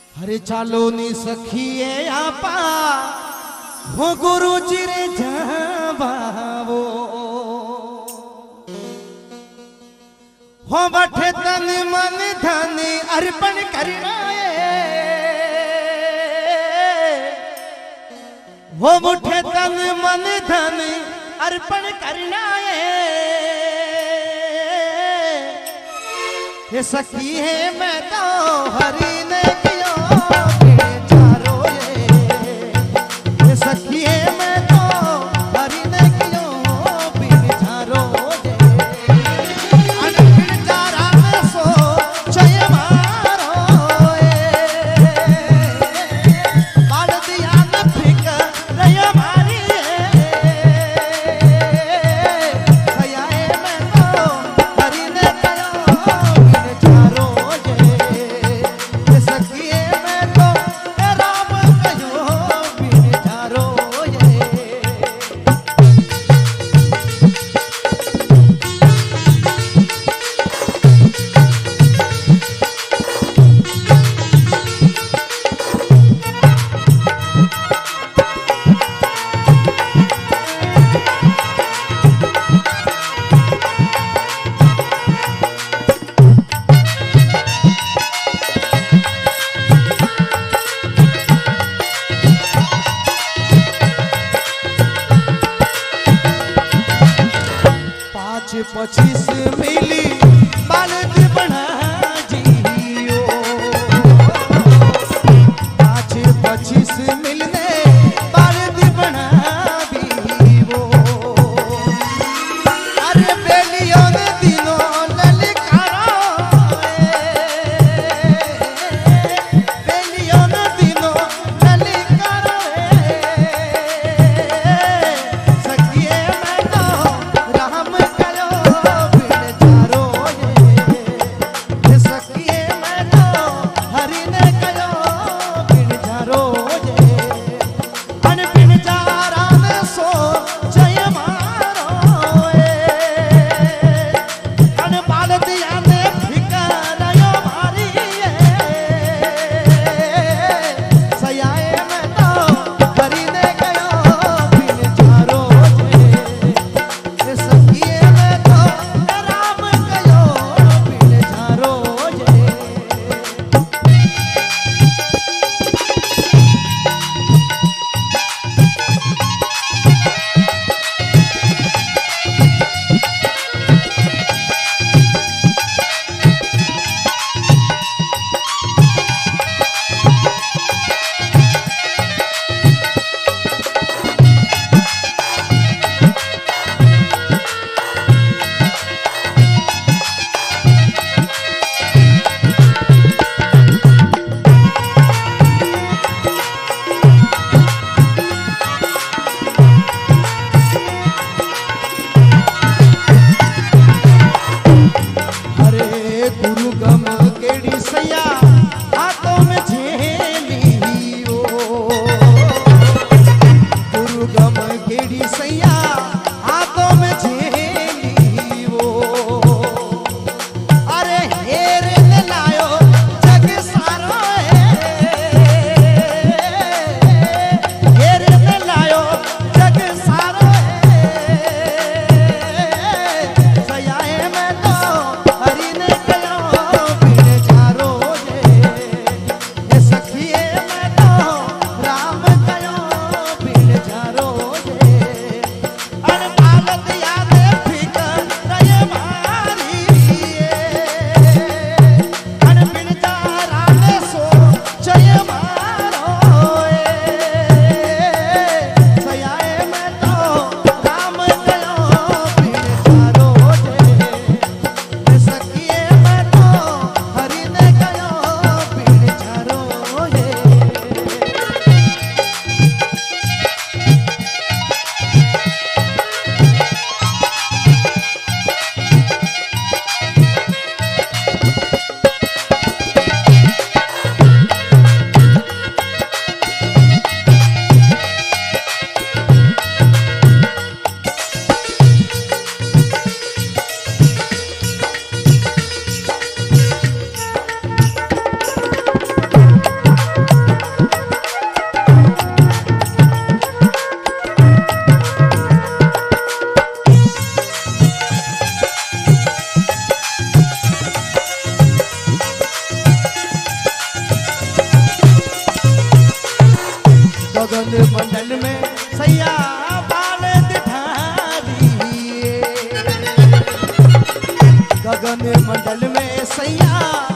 अरे चालो नी सखिए आपा हो गुरु जी रे जाबावो हो बठे तन मन धन अर्पण करना हो बठे तन मन धन अर्पण करना ये सखी है मैं तो हरि ने किया बेचारो ये सखी है मैं तो हरि ने किया बेचारो अनगिन चारा में सो चय मारो बाल दिया न फिक रया मारी भैया मैं तो हरि ने पच्चीस मिली बालद बना जियो 25 मिलने बालद बना वो अरे बेलियों ने दिनों ललकारो बेलियों ने दिनों ललकारो सखिए मैं तो राम करो गगन मंडल में सैया बाल दिधारी, गगन मंडल में सैया